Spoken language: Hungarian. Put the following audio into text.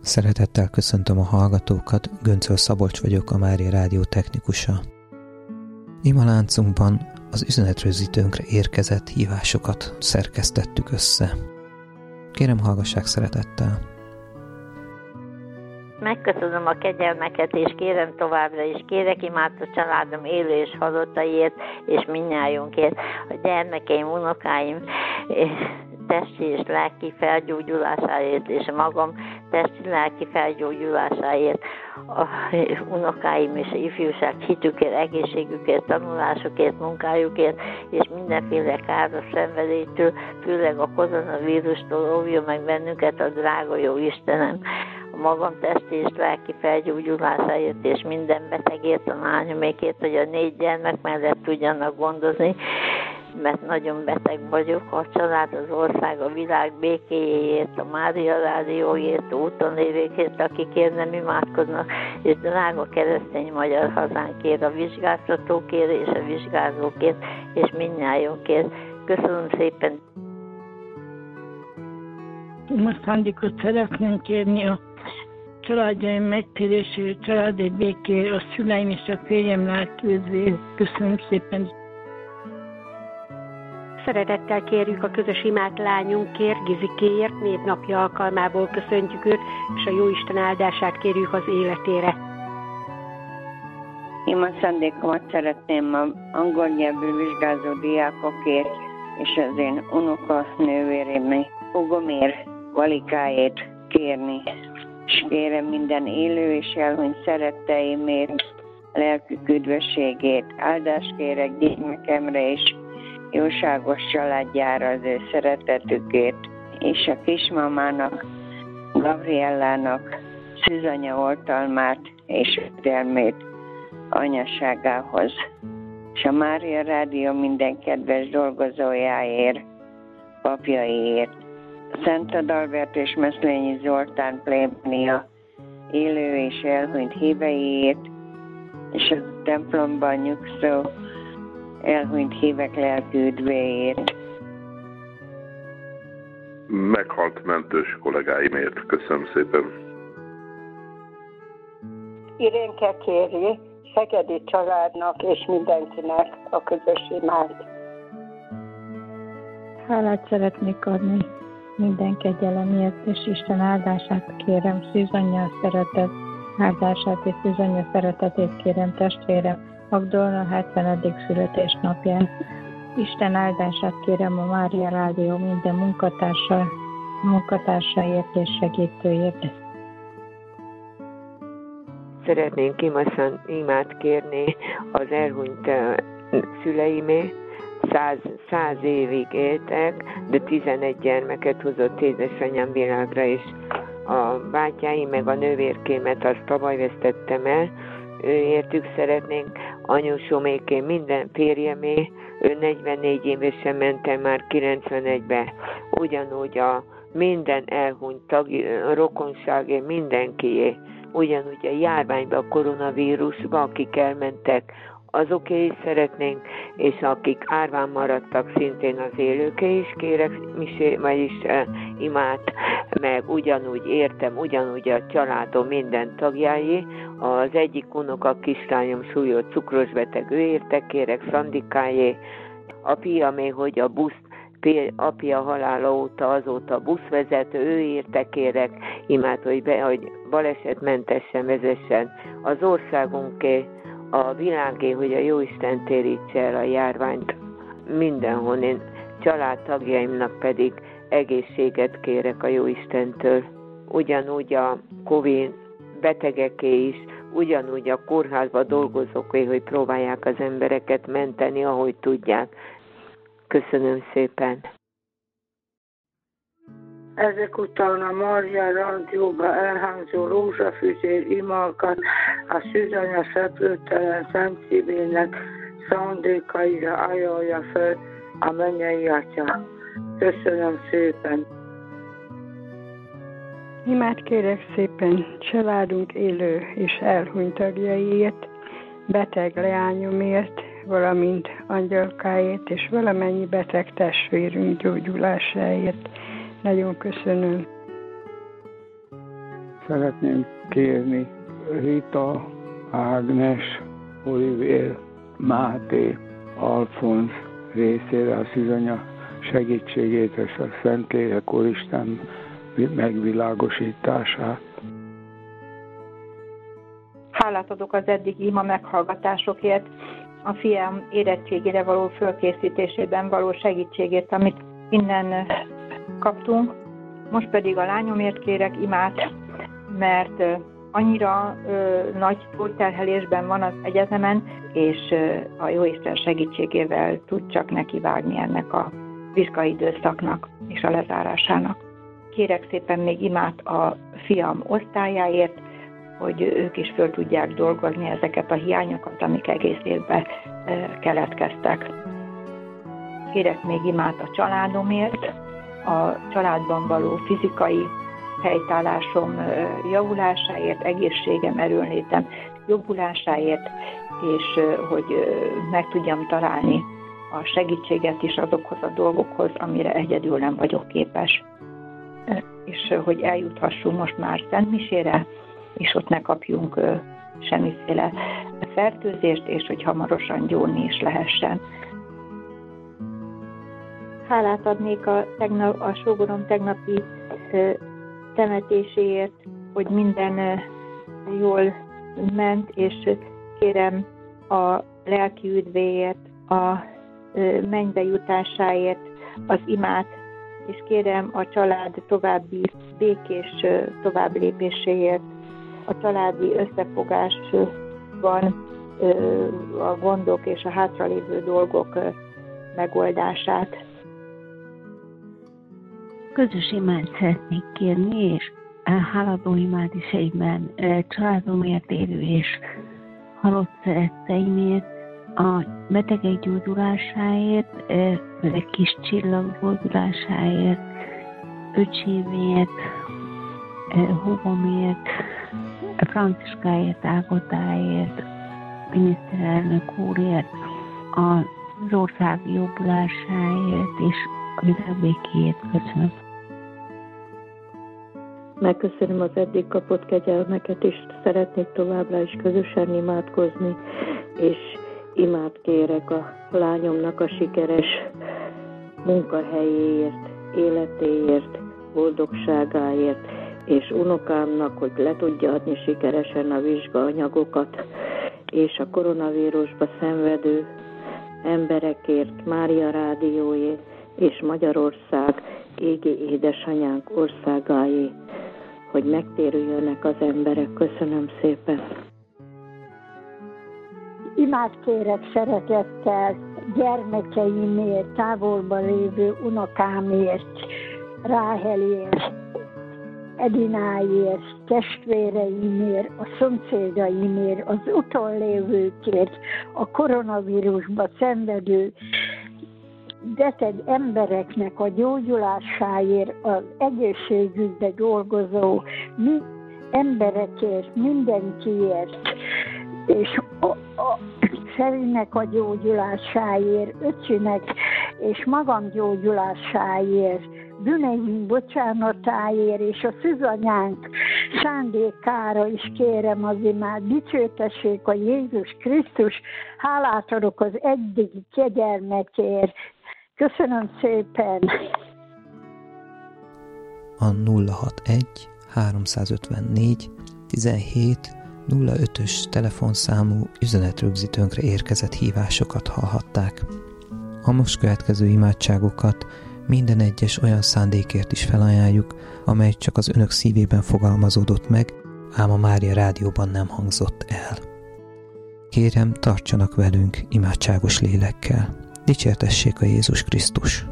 Szeretettel köszöntöm a hallgatókat, Göncöl Szabolcs vagyok, a Mária Rádió technikusa. Imaláncunkban az üzenetrögzítőnkre érkezett hívásokat szerkesztettük össze. Kérem, hallgassák szeretettel! Megköszönöm a kegyelmeket, és kérem továbbra is, kérek imád a családom élő és halottaiért, és mindnyájunkért, a gyermekeim, unokáim, testi és lelki felgyógyulásáért, és a magam testi lelki felgyógyulásáért, a unokáim és a ifjúság hitükért, egészségükért, tanulásukért, munkájukért, és mindenféle káros szenvedélytől, főleg a koronavírustól óvja meg bennünket a drága jó Istenem. A magam testi és lelki felgyógyulásáért, és minden betegért, a lányomékért, hogy a 4 gyermek mellett tudjanak gondozni, mert nagyon beteg vagyok, a család, az ország, a világ békéjéért, a Mária Rádióért, a úton lévékért, akikért nem imádkoznak, és drága keresztény magyar hazánkért, a vizsgáztatókért és a vizsgázókért, és mindnyájunkért. Köszönöm szépen! Most Handikot szeretném kérni a családjaim megtérésére, családi békére, a szüleim és a férjem lelkőzé. Köszönöm szépen! Szeretettel kérjük a közös imád lányunkért, Gizikéért, névnapja alkalmából köszöntjük őt, és a Jóisten áldását kérjük az életére. Ima szándékomat szeretném az angol nyelvű vizsgázó diákokért, és az én unokanővérem, húgomért, Valikáért kérni. És kérem minden élő és elhunyt szeretteimért, lelkük üdvösségét, áldást kérek gyermekemre és jóságos családjára az ő szeretetükért, és a kismamának, Gabriellának szűzanya oltalmát és védelmét anyaságához. És a Mária Rádió minden kedves dolgozójáért, papjaiért, Szent Adalbert és Meszlényi Zoltán plébánia élő és elhunyt híveiért, és a templomban nyugszó elhunyt hívek lelkű üdvéért. Meghalt mentős kollégáimért. Köszönöm szépen. Irénke kéri szegedi családnak és mindenkinek a közös imát. Hálát szeretnék adni minden kegyelemért, és Isten áldását kérem, Szűzanyja szeretet áldását és Szűzanyja szeretetét kérem testvérem, Magdolna 70. születésnapján. Isten áldását kérem a Mária Rádió minden munkatársaért és segítőért. Szeretnénk imát kérni az elhunyt szüleimé. 100 évig éltek, de 11 gyermeket hozott édesanyám világra, és a bátyáim meg a nővérkémet azt tavaly vesztettem el. Őértük szeretnénk, anyósoméké, minden férjemé, ő 44 évesen mentem már 91-be, ugyanúgy a minden elhunyt rokonságé, mindenkié, ugyanúgy a járványba, a koronavírusba, akik elmentek, azoké is szeretnénk, és akik árván maradtak, szintén az élőké is kérek vagyis imát, meg ugyanúgy értem, ugyanúgy a családom minden tagjáé, az egyik unoka kislányom súlyos cukros beteg, ő érte kérek, Szandikájé, a fiamé, hogy a busz, apja halála óta, azóta buszvezető, ő érte kérek imát, hogy balesetmentesen vezessen az országunké, a világé, hogy a Jóisten térítse el a járványt mindenhol. Én családtagjaimnak pedig egészséget kérek a Jóistentől. Ugyanúgy a Covid betegeké is, ugyanúgy a kórházban dolgozóké, hogy próbálják az embereket menteni, ahogy tudják. Köszönöm szépen! Ezek után a Mária Rádióba elhangzó rózsafüzér imákat a Szűzanya szeplőtelen Szent Szívének szándékaira ajánlja fel a mennyei Atya. Köszönöm szépen! Imát kérek szépen családunk élő és elhunyt tagjaiért, beteg leányomért, valamint angyalkáért és valamennyi beteg testvérünk gyógyulásáért. Nagyon köszönöm. szeretném kérni Rita, Ágnes, Olivér, Máté, Alfonz részére a Szűzanya segítségét és a Szentlélek Úristen megvilágosítását. Hálát adok az eddig ima meghallgatásokért, a fiam érettségére való fölkészítésében való segítségét, amit innen kaptunk. Most pedig a lányomért kérek imát, mert annyira nagy túlterhelésben van az egyetemen, és a Jóisten segítségével tud csak nekivágni ennek a vizsgaidőszaknak és a lezárásának. Kérek szépen még imát a fiam osztályáért, hogy ők is föl tudják dolgozni ezeket a hiányokat, amik egész évben keletkeztek. Kérek még imát a családomért, a családban való fizikai helytállásom javulásáért, egészségem, erőnlétem jobbulásáért, és hogy meg tudjam találni a segítséget is azokhoz a dolgokhoz, amire egyedül nem vagyok képes. És hogy eljuthassunk most már Szentmisére, és ott ne kapjunk semmiféle fertőzést, és hogy hamarosan gyónni is lehessen. Hálát adnék a sógorom tegnapi temetéséért, hogy minden jól ment, és kérem a lelki üdvéért, a mennybe jutásáért az imát, és kérem a család további békés továbblépéséért, a családi összefogásban a gondok és a hátralévő dolgok megoldását. Közös imát szeretnék kérni, és háladó imád is egyben családomért, élő és halott szeretteimért, a betegek gyógyulásáért, főleg kis csillag gyógyulásáért, öcsémért, húgomért, Franciskáért, Ágotáért, miniszterelnök úrért, az ország jobbulásáért és a világbékéért köszönöm. Megköszönöm az eddig kapott kegyelmeket, és szeretnék továbbra is közösen imádkozni, és imát kérek a lányomnak a sikeres munkahelyéért, életéért, boldogságáért, és unokámnak, hogy le tudja adni sikeresen a vizsgaanyagokat, és a koronavírusba szenvedő emberekért, Mária Rádióé és Magyarország égi édesanyánk országáé, hogy megtérüljönek az emberek. Köszönöm szépen. Imát kérek szeretettel gyermekeimért, távolban lévő unokámért, Ráhelért, Edináért, testvéreimért, a szomszédaimért, az utonlévőkért, a koronavírusba szenvedő beteg embereknek a gyógyulásáért, az egészségügyben dolgozó emberekért, mindenkiért, és a Szerinek a gyógyulásáért, öcsinek és magam gyógyulásáért, bűneim bocsánatáért, és a szűzanyánk szándékára is kérem az imát. Dicsőtessék a Jézus Krisztus, hálát adok az eddigi kegyelmekért. Köszönöm szépen! A 061 354 17 05-ös telefonszámú üzenetrögzítőnkre érkezett hívásokat hallhatták. A most következő imádságokat minden egyes olyan szándékért is felajánljuk, amely csak az önök szívében fogalmazódott meg, ám a Mária Rádióban nem hangzott el. Kérem, tartsanak velünk imádságos lélekkel. Dicsértessék a Jézus Krisztus!